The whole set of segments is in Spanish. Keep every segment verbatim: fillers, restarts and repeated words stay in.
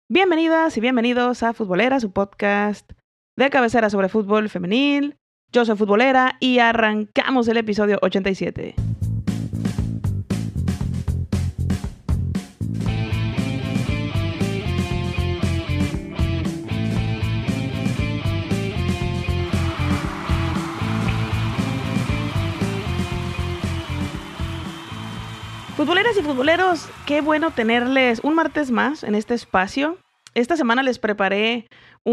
Bienvenidas y bienvenidos a Futbolera, su podcast de cabecera sobre fútbol femenil. Yo soy Futbolera y arrancamos el episodio ochenta y siete. Futboleras y futboleros, qué bueno tenerles un martes más en este espacio. Esta semana les preparé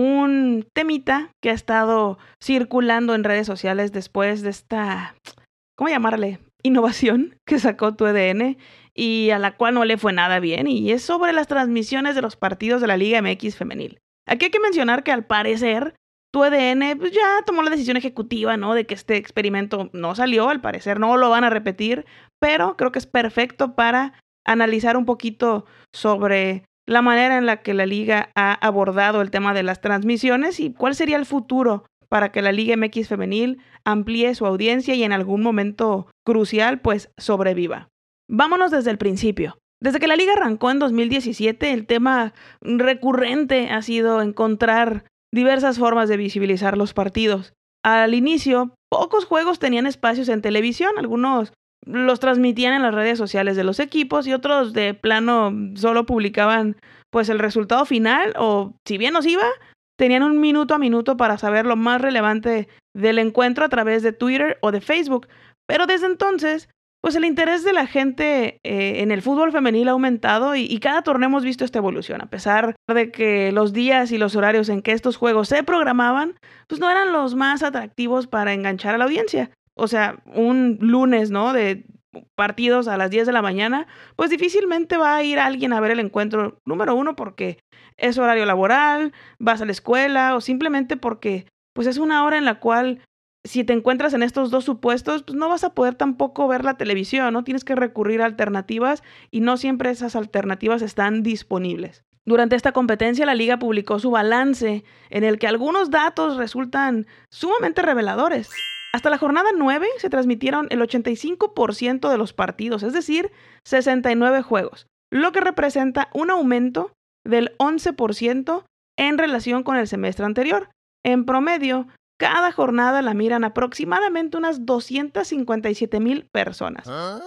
un temita que ha estado circulando en redes sociales después de esta, ¿cómo llamarle? Innovación que sacó tu E D N y a la cual no le fue nada bien, y es sobre las transmisiones de los partidos de la Liga M X femenil. Aquí hay que mencionar que al parecer tu E D N pues, ya tomó la decisión ejecutiva, ¿no? De que este experimento no salió, al parecer no lo van a repetir, pero creo que es perfecto para analizar un poquito sobre la manera en la que la liga ha abordado el tema de las transmisiones y cuál sería el futuro para que la Liga M X femenil amplíe su audiencia y en algún momento crucial pues sobreviva. Vámonos desde el principio. Desde que la liga arrancó en dos mil diecisiete, el tema recurrente ha sido encontrar diversas formas de visibilizar los partidos. Al inicio, pocos juegos tenían espacios en televisión, algunos los transmitían en las redes sociales de los equipos y otros de plano solo publicaban pues el resultado final, o si bien nos iba, tenían un minuto a minuto para saber lo más relevante del encuentro a través de Twitter o de Facebook. Pero desde entonces, pues el interés de la gente eh, en el fútbol femenil ha aumentado y, y cada torneo hemos visto esta evolución. A pesar de que los días y los horarios en que estos juegos se programaban, pues no eran los más atractivos para enganchar a la audiencia. O sea, un lunes, ¿no? De partidos a las diez de la mañana, pues difícilmente va a ir alguien a ver el encuentro, número uno, porque es horario laboral, vas a la escuela, o simplemente porque pues es una hora en la cual si te encuentras en estos dos supuestos, pues no vas a poder tampoco ver la televisión, ¿no? Tienes que recurrir a alternativas y no siempre esas alternativas están disponibles. Durante esta competencia, la liga publicó su balance en el que algunos datos resultan sumamente reveladores. Hasta la jornada nueve se transmitieron el ochenta y cinco por ciento de los partidos, es decir, sesenta y nueve juegos, lo que representa un aumento del once por ciento en relación con el semestre anterior. En promedio, cada jornada la miran aproximadamente unas doscientas cincuenta y siete mil personas.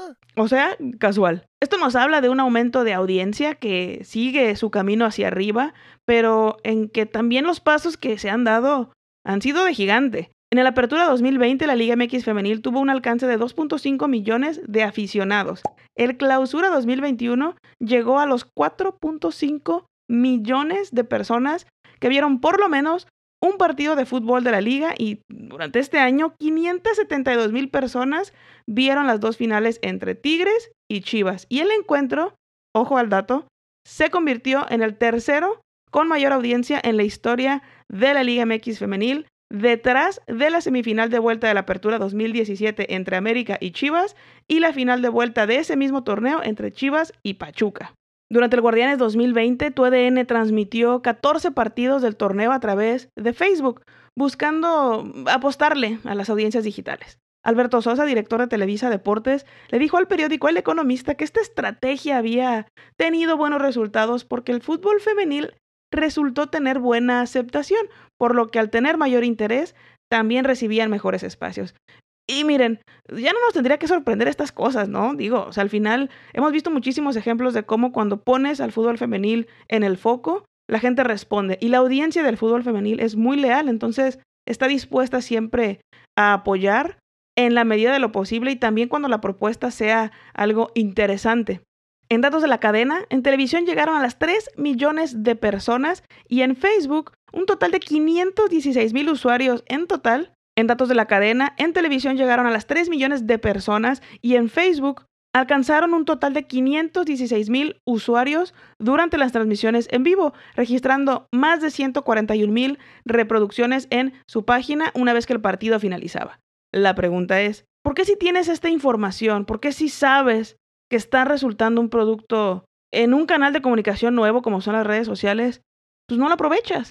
O sea, casual. Esto nos habla de un aumento de audiencia que sigue su camino hacia arriba, pero en que también los pasos que se han dado han sido de gigante. En el Apertura dos mil veinte, la Liga M X femenil tuvo un alcance de dos punto cinco millones de aficionados. El Clausura dos mil veintiuno llegó a los cuatro punto cinco millones de personas que vieron por lo menos un partido de fútbol de la liga, y durante este año quinientas setenta y dos mil personas vieron las dos finales entre Tigres y Chivas. Y el encuentro, ojo al dato, se convirtió en el tercero con mayor audiencia en la historia de la Liga M X femenil, detrás de la semifinal de vuelta de la Apertura dos mil diecisiete entre América y Chivas y la final de vuelta de ese mismo torneo entre Chivas y Pachuca. Durante el Guardianes dos mil veinte, tu E D N transmitió catorce partidos del torneo a través de Facebook, buscando apostarle a las audiencias digitales. Alberto Sosa, director de Televisa Deportes, le dijo al periódico El Economista que esta estrategia había tenido buenos resultados porque el fútbol femenil resultó tener buena aceptación, por lo que al tener mayor interés, también recibían mejores espacios. Y miren, ya no nos tendría que sorprender estas cosas, ¿no? Digo, o sea, al final hemos visto muchísimos ejemplos de cómo cuando pones al fútbol femenil en el foco, la gente responde. Y la audiencia del fútbol femenil es muy leal, entonces está dispuesta siempre a apoyar en la medida de lo posible y también cuando la propuesta sea algo interesante. En datos de la cadena, en televisión llegaron a las tres millones de personas y en Facebook un total de quinientos dieciséis mil usuarios en total. En datos de la cadena, en televisión llegaron a las tres millones de personas y en Facebook alcanzaron un total de quinientos dieciséis mil usuarios durante las transmisiones en vivo, registrando más de ciento cuarenta y un mil reproducciones en su página una vez que el partido finalizaba. La pregunta es, ¿por qué si tienes esta información? ¿Por qué si sabes que está resultando un producto en un canal de comunicación nuevo como son las redes sociales, pues no lo aprovechas?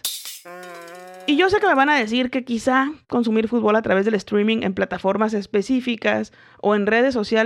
Y yo sé que me van a decir que quizá consumir fútbol a través del streaming en plataformas específicas o en redes sociales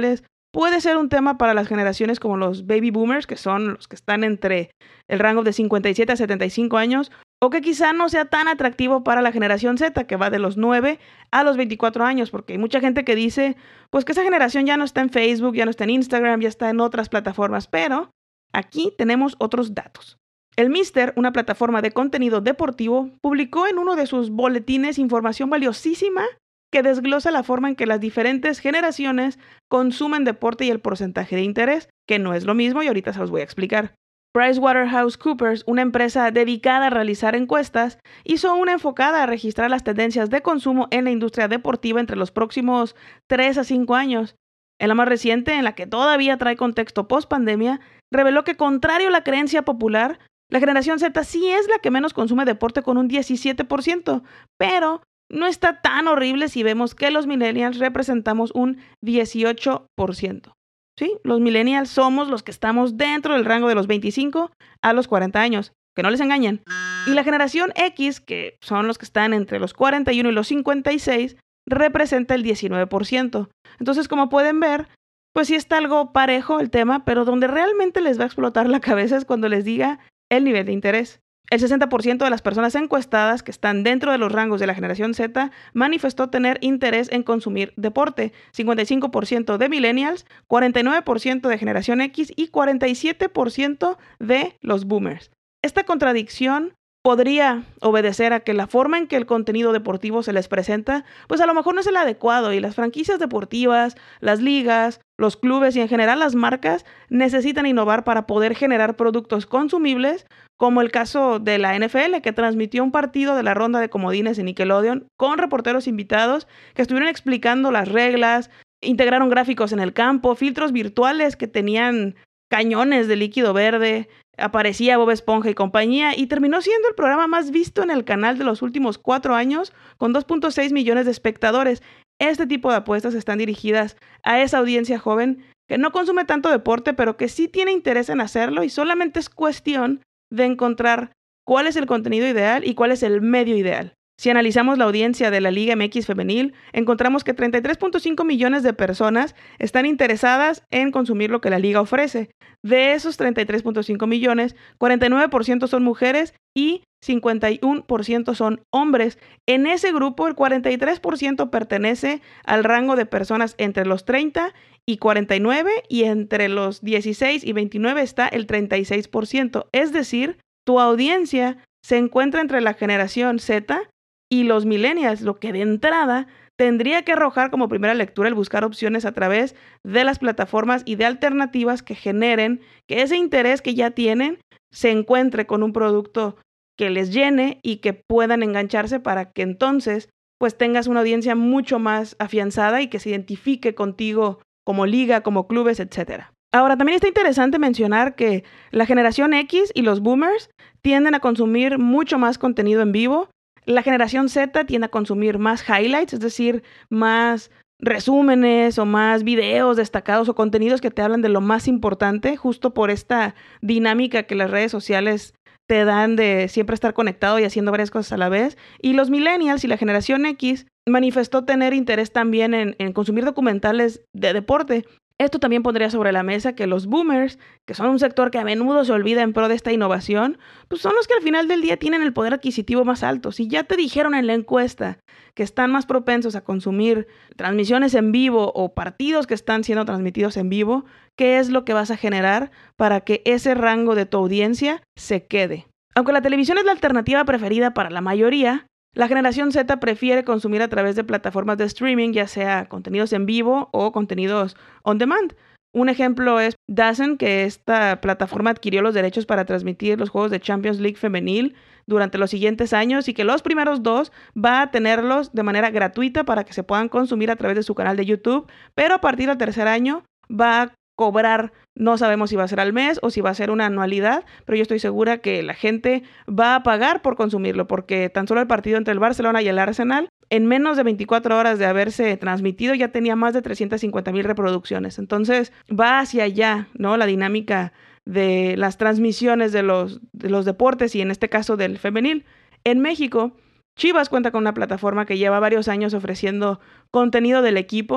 puede ser un tema para las generaciones como los baby boomers, que son los que están entre el rango de cincuenta y siete a setenta y cinco años, o que quizá no sea tan atractivo para la generación Z, que va de los nueve a los veinticuatro años, porque hay mucha gente que dice, pues que esa generación ya no está en Facebook, ya no está en Instagram, ya está en otras plataformas, pero aquí tenemos otros datos. El Mister, una plataforma de contenido deportivo, publicó en uno de sus boletines información valiosísima que desglosa la forma en que las diferentes generaciones consumen deporte y el porcentaje de interés, que no es lo mismo y ahorita se los voy a explicar. PricewaterhouseCoopers, una empresa dedicada a realizar encuestas, hizo una enfocada a registrar las tendencias de consumo en la industria deportiva entre los próximos tres a cinco años. En la más reciente, en la que todavía trae contexto post-pandemia, reveló que, contrario a la creencia popular, la generación Z sí es la que menos consume deporte con un diecisiete por ciento, pero no está tan horrible si vemos que los millennials representamos un dieciocho por ciento. ¿Sí? Los millennials somos los que estamos dentro del rango de los veinticinco a los cuarenta años, que no les engañen. Y la generación X, que son los que están entre los cuarenta y uno y los cincuenta y seis, representa el diecinueve por ciento. Entonces, como pueden ver, pues sí está algo parejo el tema, pero donde realmente les va a explotar la cabeza es cuando les diga el nivel de interés. El sesenta por ciento de las personas encuestadas que están dentro de los rangos de la generación Z manifestó tener interés en consumir deporte, cincuenta y cinco por ciento de millennials, cuarenta y nueve por ciento de generación X y cuarenta y siete por ciento de los boomers. Esta contradicción podría obedecer a que la forma en que el contenido deportivo se les presenta, pues a lo mejor no es el adecuado y las franquicias deportivas, las ligas, los clubes y en general las marcas necesitan innovar para poder generar productos consumibles, como el caso de la N F L, que transmitió un partido de la ronda de comodines en Nickelodeon con reporteros invitados que estuvieron explicando las reglas, integraron gráficos en el campo, filtros virtuales que tenían cañones de líquido verde, aparecía Bob Esponja y compañía, y terminó siendo el programa más visto en el canal de los últimos cuatro años, con dos punto seis millones de espectadores. Este tipo de apuestas están dirigidas a esa audiencia joven que no consume tanto deporte, pero que sí tiene interés en hacerlo, y solamente es cuestión de encontrar cuál es el contenido ideal y cuál es el medio ideal. Si analizamos la audiencia de la Liga M X femenil, encontramos que treinta y tres punto cinco millones de personas están interesadas en consumir lo que la liga ofrece. De esos treinta y tres punto cinco millones, cuarenta y nueve por ciento son mujeres y cincuenta y uno por ciento son hombres. En ese grupo, el cuarenta y tres por ciento pertenece al rango de personas entre los treinta y cuarenta y nueve, y entre los dieciséis y veintinueve está el treinta y seis por ciento. Es decir, tu audiencia se encuentra entre la generación Z y los millennials, lo que de entrada tendría que arrojar como primera lectura el buscar opciones a través de las plataformas y de alternativas que generen que ese interés que ya tienen se encuentre con un producto que les llene y que puedan engancharse para que entonces pues tengas una audiencia mucho más afianzada y que se identifique contigo como liga, como clubes, etcétera. Ahora, también está interesante mencionar que la generación X y los boomers tienden a consumir mucho más contenido en vivo. La generación Z tiende a consumir más highlights, es decir, más resúmenes o más videos destacados o contenidos que te hablan de lo más importante, justo por esta dinámica que las redes sociales te dan de siempre estar conectado y haciendo varias cosas a la vez. Y los millennials y la generación X manifestó tener interés también en, en consumir documentales de deporte. Esto también pondría sobre la mesa que los boomers, que son un sector que a menudo se olvida en pro de esta innovación, pues son los que al final del día tienen el poder adquisitivo más alto. Si ya te dijeron en la encuesta que están más propensos a consumir transmisiones en vivo o partidos que están siendo transmitidos en vivo, ¿qué es lo que vas a generar para que ese rango de tu audiencia se quede? Aunque la televisión es la alternativa preferida para la mayoría, la generación Z prefiere consumir a través de plataformas de streaming, ya sea contenidos en vivo o contenidos on demand. Un ejemplo es DAZN, que esta plataforma adquirió los derechos para transmitir los juegos de Champions League femenil durante los siguientes años y que los primeros dos va a tenerlos de manera gratuita para que se puedan consumir a través de su canal de YouTube, pero a partir del tercer año va a cobrar, no sabemos si va a ser al mes o si va a ser una anualidad, pero yo estoy segura que la gente va a pagar por consumirlo, porque tan solo el partido entre el Barcelona y el Arsenal, en menos de veinticuatro horas de haberse transmitido, ya tenía más de trescientas cincuenta mil reproducciones. Entonces va hacia allá, ¿no? La dinámica de las transmisiones de los, de los deportes y en este caso del femenil. En México, Chivas cuenta con una plataforma que lleva varios años ofreciendo contenido del equipo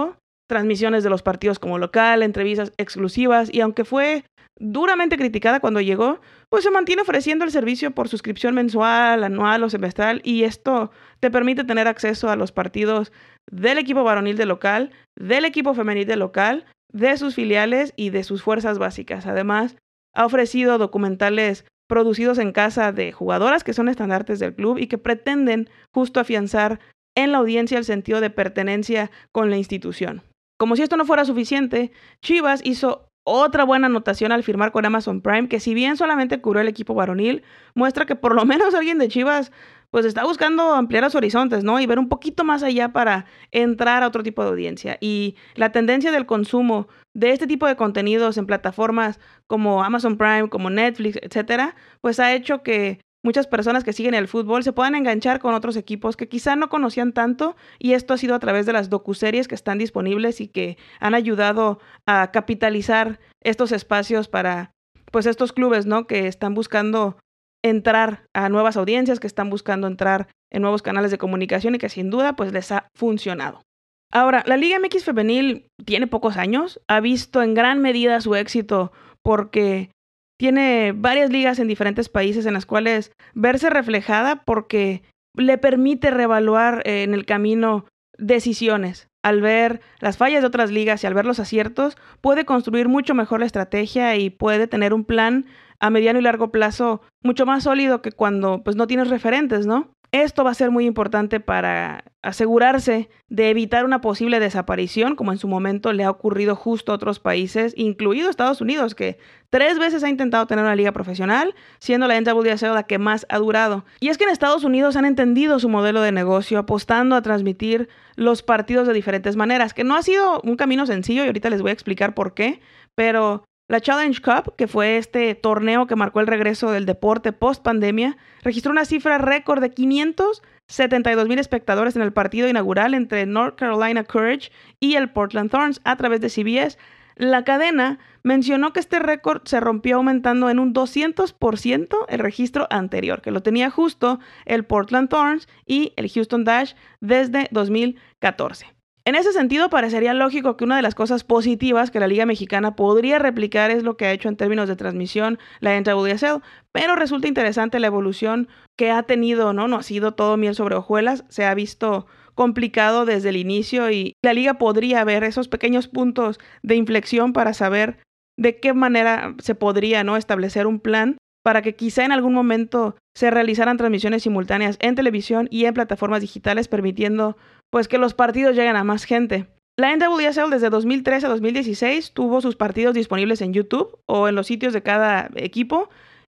transmisiones de los partidos como local, entrevistas exclusivas, y aunque fue duramente criticada cuando llegó, pues se mantiene ofreciendo el servicio por suscripción mensual, anual o semestral, y esto te permite tener acceso a los partidos del equipo varonil de local, del equipo femenil de local, de sus filiales y de sus fuerzas básicas. Además, ha ofrecido documentales producidos en casa de jugadoras que son estandartes del club y que pretenden justo afianzar en la audiencia el sentido de pertenencia con la institución. Como si esto no fuera suficiente, Chivas hizo otra buena anotación al firmar con Amazon Prime, que si bien solamente cubrió el equipo varonil, muestra que por lo menos alguien de Chivas pues está buscando ampliar los horizontes, ¿no? Y ver un poquito más allá para entrar a otro tipo de audiencia. Y la tendencia del consumo de este tipo de contenidos en plataformas como Amazon Prime, como Netflix, etcétera, pues ha hecho que muchas personas que siguen el fútbol se puedan enganchar con otros equipos que quizá no conocían tanto, y esto ha sido a través de las docuseries que están disponibles y que han ayudado a capitalizar estos espacios para pues estos clubes, ¿no? Que están buscando entrar a nuevas audiencias, que están buscando entrar en nuevos canales de comunicación y que sin duda pues les ha funcionado. Ahora, la Liga M X femenil tiene pocos años, ha visto en gran medida su éxito porque tiene varias ligas en diferentes países en las cuales verse reflejada porque le permite reevaluar eh, en el camino decisiones. Al ver las fallas de otras ligas y al ver los aciertos, puede construir mucho mejor la estrategia y puede tener un plan a mediano y largo plazo mucho más sólido que cuando pues no tienes referentes, ¿no? Esto va a ser muy importante para asegurarse de evitar una posible desaparición, como en su momento le ha ocurrido justo a otros países, incluido Estados Unidos, que tres veces ha intentado tener una liga profesional, siendo la N W S L la que más ha durado. Y es que en Estados Unidos han entendido su modelo de negocio, apostando a transmitir los partidos de diferentes maneras, que no ha sido un camino sencillo y ahorita les voy a explicar por qué, pero la Challenge Cup, que fue este torneo que marcó el regreso del deporte post pandemia, registró una cifra récord de quinientos setenta y dos mil espectadores en el partido inaugural entre North Carolina Courage y el Portland Thorns a través de C B S. La cadena mencionó que este récord se rompió aumentando en un doscientos por ciento el registro anterior, que lo tenía justo el Portland Thorns y el Houston Dash desde dos mil catorce. En ese sentido, parecería lógico que una de las cosas positivas que la Liga Mexicana podría replicar es lo que ha hecho en términos de transmisión la N W S L, pero resulta interesante la evolución que ha tenido, ¿no? No ha sido todo miel sobre hojuelas, se ha visto complicado desde el inicio y la Liga podría ver esos pequeños puntos de inflexión para saber de qué manera se podría, ¿no? establecer un plan para que quizá en algún momento se realizaran transmisiones simultáneas en televisión y en plataformas digitales, permitiendo pues que los partidos lleguen a más gente. La N W S L desde dos mil trece a dos mil dieciséis tuvo sus partidos disponibles en YouTube o en los sitios de cada equipo,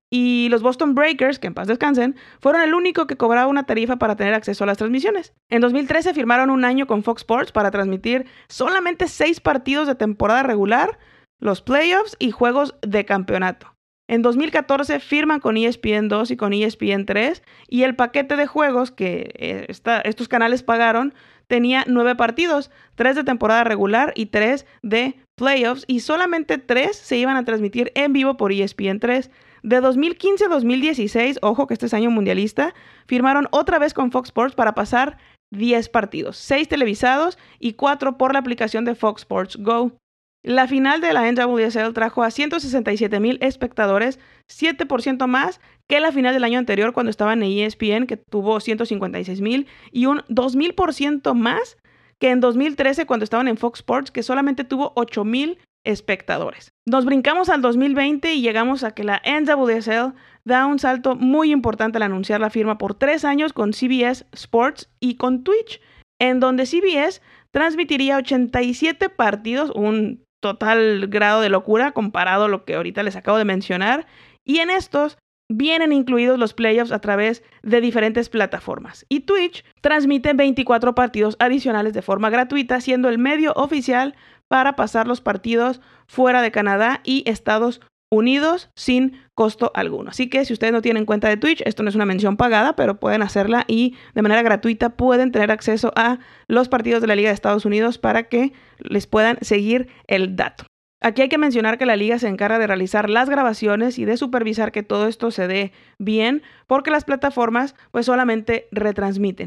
y los Boston Breakers, que en paz descansen, fueron el único que cobraba una tarifa para tener acceso a las transmisiones. En dos mil trece firmaron un año con Fox Sports para transmitir solamente seis partidos de temporada regular, los playoffs y juegos de campeonato. En dos mil catorce firman con E S P N dos y con E S P N tres, y el paquete de juegos que eh, esta, estos canales pagaron tenía nueve partidos, tres de temporada regular y tres de playoffs, y solamente tres se iban a transmitir en vivo por E S P N tres. De dos mil quince a dos mil dieciséis, ojo que este es año mundialista, firmaron otra vez con Fox Sports para pasar diez partidos, seis televisados y cuatro por la aplicación de Fox Sports Go. La final de la N W S L trajo a ciento sesenta y siete mil espectadores, siete por ciento más que la final del año anterior cuando estaba en E S P N, que tuvo ciento cincuenta y seis mil, y un dos mil por ciento más que en dos mil trece cuando estaban en Fox Sports, que solamente tuvo ocho mil espectadores. Nos brincamos al dos mil veinte y llegamos a que la N W S L da un salto muy importante al anunciar la firma por tres años con C B S Sports y con Twitch, en donde C B S transmitiría ochenta y siete partidos, un total grado de locura comparado a lo que ahorita les acabo de mencionar, y en estos vienen incluidos los playoffs a través de diferentes plataformas. Y Twitch transmite veinticuatro partidos adicionales de forma gratuita, siendo el medio oficial para pasar los partidos fuera de Canadá y Estados Unidos sin costo alguno. Así que si ustedes no tienen cuenta de Twitch, esto no es una mención pagada, pero pueden hacerla y de manera gratuita pueden tener acceso a los partidos de la Liga de Estados Unidos para que les puedan seguir el dato. Aquí hay que mencionar que la liga se encarga de realizar las grabaciones y de supervisar que todo esto se dé bien, porque las plataformas pues solamente retransmiten.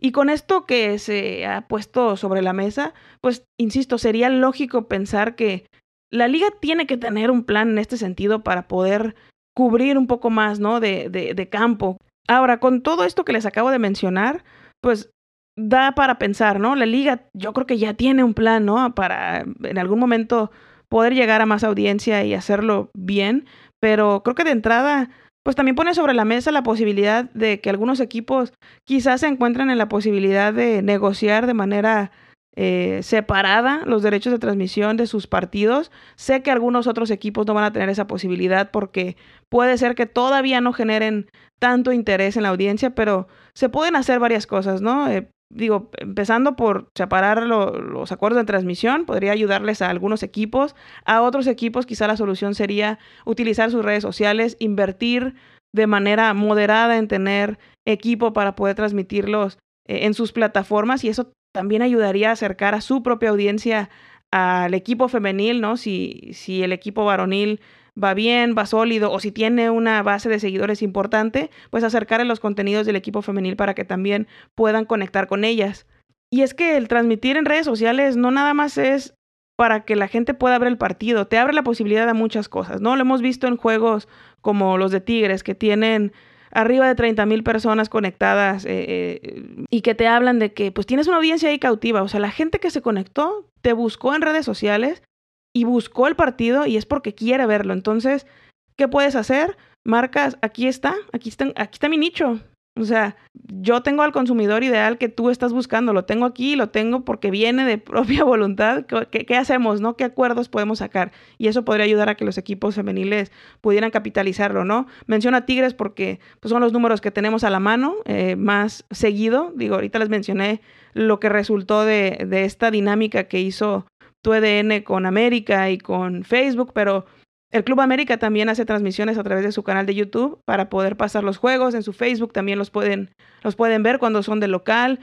Y con esto que se ha puesto sobre la mesa, pues, insisto, sería lógico pensar que la liga tiene que tener un plan en este sentido para poder cubrir un poco más, ¿no? de, de, de campo. Ahora, con todo esto que les acabo de mencionar, pues da para pensar, ¿no? La liga yo creo que ya tiene un plan, ¿no? Para en algún momento poder llegar a más audiencia y hacerlo bien, pero creo que de entrada, pues también pone sobre la mesa la posibilidad de que algunos equipos quizás se encuentren en la posibilidad de negociar de manera eh, separada los derechos de transmisión de sus partidos. Sé que algunos otros equipos no van a tener esa posibilidad porque puede ser que todavía no generen tanto interés en la audiencia, pero se pueden hacer varias cosas, ¿no? Eh, digo, empezando por separar lo, los acuerdos de transmisión, podría ayudarles a algunos equipos. A otros equipos quizá la solución sería utilizar sus redes sociales, invertir de manera moderada en tener equipo para poder transmitirlos eh, en sus plataformas, y eso también ayudaría a acercar a su propia audiencia al equipo femenil, ¿no? Si, si el equipo varonil va bien, va sólido, o si tiene una base de seguidores importante, pues acercar a los contenidos del equipo femenil para que también puedan conectar con ellas. Y es que el transmitir en redes sociales no nada más es para que la gente pueda ver el partido, te abre la posibilidad de muchas cosas, ¿no? Lo hemos visto en juegos como los de Tigres, que tienen arriba de treinta mil personas conectadas eh, eh, y que te hablan de que pues tienes una audiencia ahí cautiva. O sea, la gente que se conectó te buscó en redes sociales y buscó el partido y es porque quiere verlo. Entonces, ¿qué puedes hacer? Marcas, aquí está, aquí está, aquí está mi nicho. O sea, yo tengo al consumidor ideal que tú estás buscando, lo tengo aquí, lo tengo porque viene de propia voluntad. ¿Qué, qué hacemos, no? ¿Qué acuerdos podemos sacar? Y eso podría ayudar a que los equipos femeniles pudieran capitalizarlo, ¿no? Menciono a Tigres porque pues, son los números que tenemos a la mano eh, más seguido. Digo, ahorita les mencioné lo que resultó de, de esta dinámica que hizo tu E D N con América y con Facebook, pero el Club América también hace transmisiones a través de su canal de YouTube para poder pasar los juegos. En su Facebook también los pueden, los pueden ver cuando son de local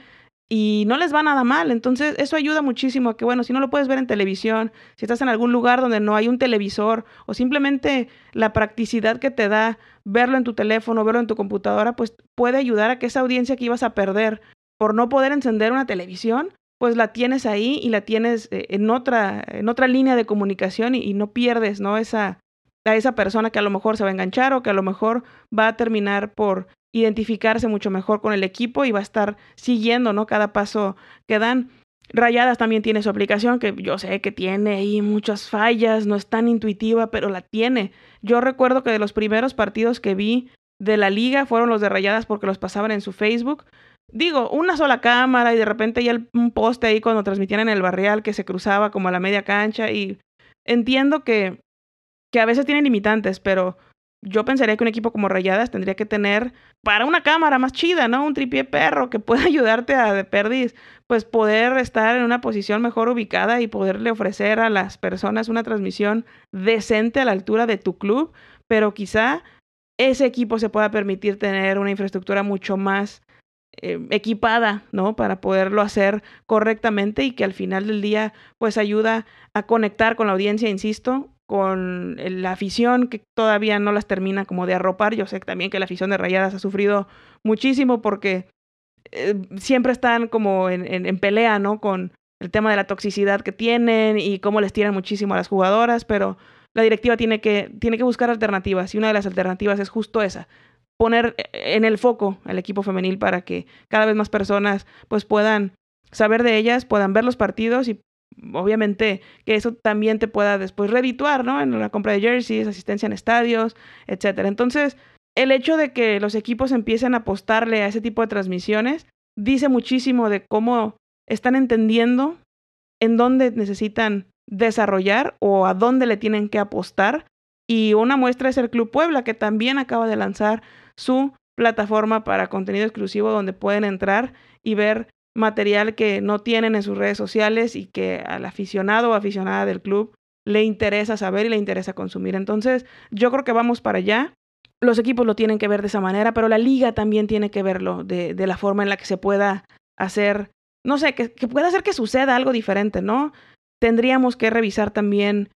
y no les va nada mal. Entonces eso ayuda muchísimo a que, bueno, si no lo puedes ver en televisión, si estás en algún lugar donde no hay un televisor o simplemente la practicidad que te da verlo en tu teléfono, verlo en tu computadora, pues puede ayudar a que esa audiencia que ibas a perder por no poder encender una televisión, pues la tienes ahí y la tienes eh, en otra en otra línea de comunicación y, y no pierdes, ¿no? Esa, a esa persona que a lo mejor se va a enganchar o que a lo mejor va a terminar por identificarse mucho mejor con el equipo y va a estar siguiendo, ¿no? Cada paso que dan. Rayadas también tiene su aplicación, que yo sé que tiene ahí muchas fallas, no es tan intuitiva, pero la tiene. Yo recuerdo que de los primeros partidos que vi de la liga fueron los de Rayadas porque los pasaban en su Facebook. Digo, una sola cámara y de repente ya el, un poste ahí cuando transmitían en el Barrial que se cruzaba como a la media cancha, y entiendo que, que a veces tienen limitantes, pero yo pensaría que un equipo como Rayadas tendría que tener para una cámara más chida, ¿no? Un tripié perro que pueda ayudarte a de perdiz, pues poder estar en una posición mejor ubicada y poderle ofrecer a las personas una transmisión decente a la altura de tu club, pero quizá ese equipo se pueda permitir tener una infraestructura mucho más Eh, equipada, ¿no? Para poderlo hacer correctamente y que al final del día pues ayuda a conectar con la audiencia, insisto, con la afición que todavía no las termina como de arropar. Yo sé también que la afición de Rayadas ha sufrido muchísimo porque eh, siempre están como en, en, en pelea, ¿no? Con el tema de la toxicidad que tienen y cómo les tiran muchísimo a las jugadoras, pero la directiva tiene que, tiene que buscar alternativas y una de las alternativas es justo esa, poner en el foco al equipo femenil para que cada vez más personas pues puedan saber de ellas, puedan ver los partidos y obviamente que eso también te pueda después redituar, ¿no? En la compra de jerseys, asistencia en estadios, etcétera. Entonces, el hecho de que los equipos empiecen a apostarle a ese tipo de transmisiones dice muchísimo de cómo están entendiendo en dónde necesitan desarrollar o a dónde le tienen que apostar. Y una muestra es el Club Puebla, que también acaba de lanzar su plataforma para contenido exclusivo donde pueden entrar y ver material que no tienen en sus redes sociales y que al aficionado o aficionada del club le interesa saber y le interesa consumir. Entonces, yo creo que vamos para allá. Los equipos lo tienen que ver de esa manera, pero la liga también tiene que verlo de, de la forma en la que se pueda hacer, no sé, que, que pueda hacer que suceda algo diferente, ¿no? Tendríamos que revisar también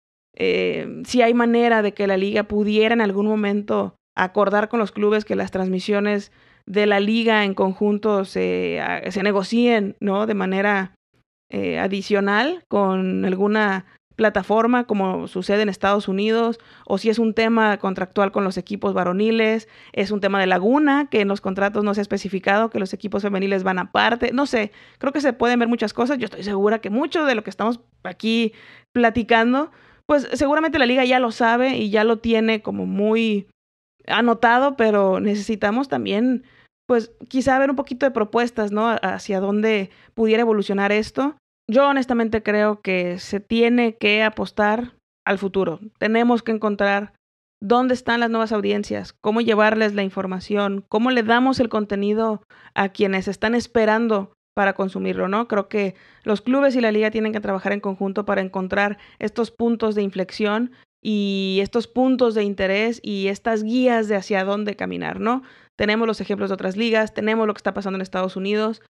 eh, si hay manera de que la liga pudiera en algún momento acordar con los clubes que las transmisiones de la liga en conjunto se, se negocien, ¿no? De manera eh, adicional con alguna plataforma como sucede en Estados Unidos, o si es un tema contractual con los equipos varoniles, es un tema de laguna que en los contratos no se ha especificado que los equipos femeniles van aparte, no sé, creo que se pueden ver muchas cosas. Yo estoy segura que mucho de lo que estamos aquí platicando, pues seguramente la liga ya lo sabe y ya lo tiene como muy anotado, pero necesitamos también pues quizá ver un poquito de propuestas, ¿no? Hacia dónde pudiera evolucionar esto. Yo honestamente creo que se tiene que apostar al futuro. Tenemos que encontrar dónde están las nuevas audiencias, cómo llevarles la información, cómo le damos el contenido a quienes están esperando para consumirlo, ¿no? Creo que los clubes y la liga tienen que trabajar en conjunto para encontrar estos puntos de inflexión y estos puntos de interés y estas guías de hacia dónde caminar, ¿no? Tenemos los ejemplos de otras ligas, tenemos lo que está pasando en Estados Unidos,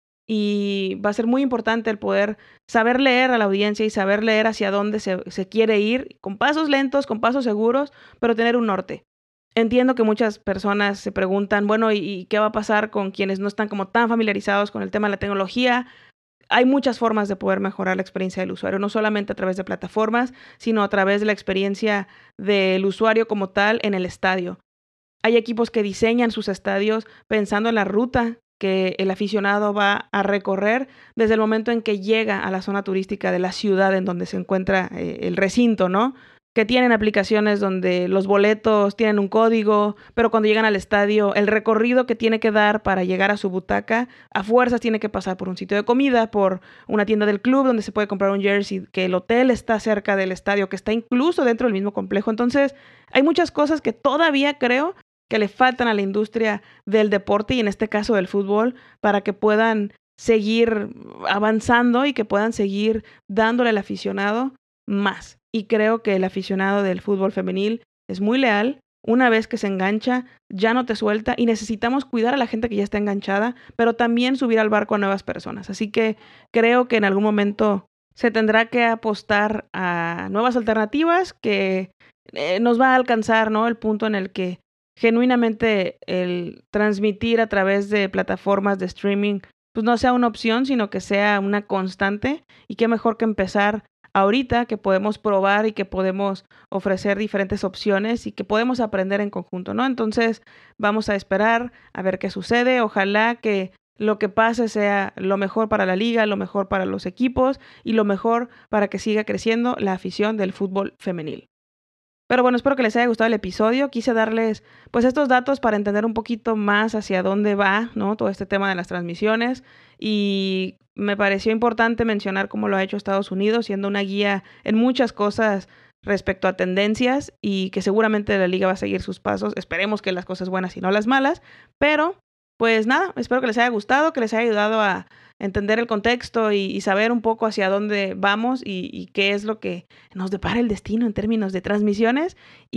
y va a ser muy importante el poder saber leer a la audiencia y saber leer hacia dónde se, se quiere ir, con pasos lentos, con pasos seguros, pero tener un norte. Entiendo que muchas personas se preguntan, bueno, ¿y, y qué va a pasar con quienes no están como tan familiarizados con el tema de la tecnología? Hay muchas formas de poder mejorar la experiencia del usuario, no solamente a través de plataformas, sino a través de la experiencia del usuario como tal en el estadio. Hay equipos que diseñan sus estadios pensando en la ruta que el aficionado va a recorrer desde el momento en que llega a la zona turística de la ciudad en donde se encuentra eh, el recinto, ¿no? Que tienen aplicaciones donde los boletos tienen un código, pero cuando llegan al estadio, el recorrido que tiene que dar para llegar a su butaca, a fuerzas tiene que pasar por un sitio de comida, por una tienda del club donde se puede comprar un jersey, que el hotel está cerca del estadio, que está incluso dentro del mismo complejo. Entonces, hay muchas cosas que todavía creo que le faltan a la industria del deporte y en este caso del fútbol para que puedan seguir avanzando y que puedan seguir dándole al aficionado más. Y creo que el aficionado del fútbol femenil es muy leal. Una vez que se engancha, ya no te suelta y necesitamos cuidar a la gente que ya está enganchada, pero también subir al barco a nuevas personas. Así que creo que en algún momento se tendrá que apostar a nuevas alternativas que eh, nos va a alcanzar, ¿no? El punto en el que genuinamente el transmitir a través de plataformas de streaming pues no sea una opción, sino que sea una constante. Y qué mejor que empezar ahorita, que podemos probar y que podemos ofrecer diferentes opciones y que podemos aprender en conjunto, ¿no? Entonces vamos a esperar a ver qué sucede. Ojalá que lo que pase sea lo mejor para la liga, lo mejor para los equipos y lo mejor para que siga creciendo la afición del fútbol femenil. Pero bueno, espero que les haya gustado el episodio. Quise darles pues estos datos para entender un poquito más hacia dónde va, ¿no? Todo este tema de las transmisiones. Y me pareció importante mencionar cómo lo ha hecho Estados Unidos, siendo una guía en muchas cosas respecto a tendencias y que seguramente la liga va a seguir sus pasos. Esperemos que las cosas buenas y no las malas. Pero pues nada, espero que les haya gustado, que les haya ayudado a entender el contexto y, y saber un poco hacia dónde vamos y, y qué es lo que nos depara el destino en términos de transmisiones.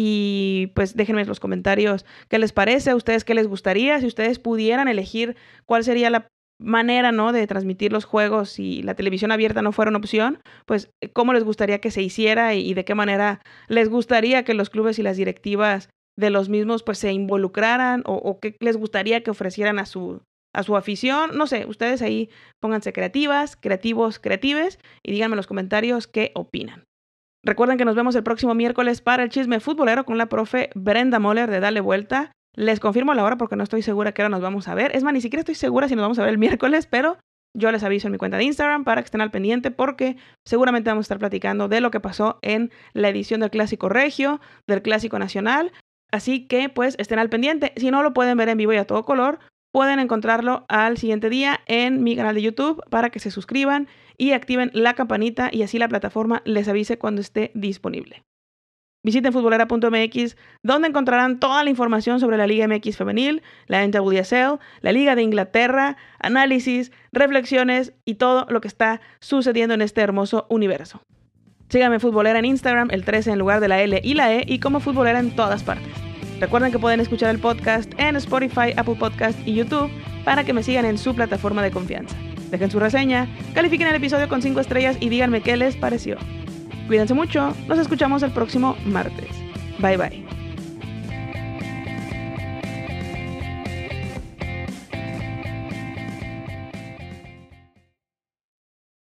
Y pues déjenme en los comentarios qué les parece, a ustedes qué les gustaría, si ustedes pudieran elegir cuál sería la manera, ¿no?, de transmitir los juegos si la televisión abierta no fuera una opción, pues cómo les gustaría que se hiciera y, y de qué manera les gustaría que los clubes y las directivas de los mismos pues se involucraran o, o qué les gustaría que ofrecieran a su a su afición. No sé, ustedes ahí pónganse creativas, creativos, creatives y díganme en los comentarios qué opinan. Recuerden que nos vemos el próximo miércoles para el chisme futbolero con la profe Brenda Moller de Dale Vuelta. Les confirmo la hora porque no estoy segura qué hora nos vamos a ver. Es más, ni siquiera estoy segura si nos vamos a ver el miércoles, pero yo les aviso en mi cuenta de Instagram para que estén al pendiente porque seguramente vamos a estar platicando de lo que pasó en la edición del Clásico Regio, del Clásico Nacional. Así que pues estén al pendiente. Si no lo pueden ver en vivo y a todo color, pueden encontrarlo al siguiente día en mi canal de YouTube para que se suscriban y activen la campanita y así la plataforma les avise cuando esté disponible. Visiten futbolera punto m x, donde encontrarán toda la información sobre la Liga M X femenil, la N W S L, la Liga de Inglaterra, análisis, reflexiones y todo lo que está sucediendo en este hermoso universo. Síganme Futbolera en Instagram, el trece en lugar de la L y la E, y como Futbolera en todas partes. Recuerden que pueden escuchar el podcast en Spotify, Apple Podcast y YouTube para que me sigan en su plataforma de confianza. Dejen su reseña, califiquen el episodio con cinco estrellas y díganme qué les pareció. Cuídense mucho, nos escuchamos el próximo martes. Bye bye.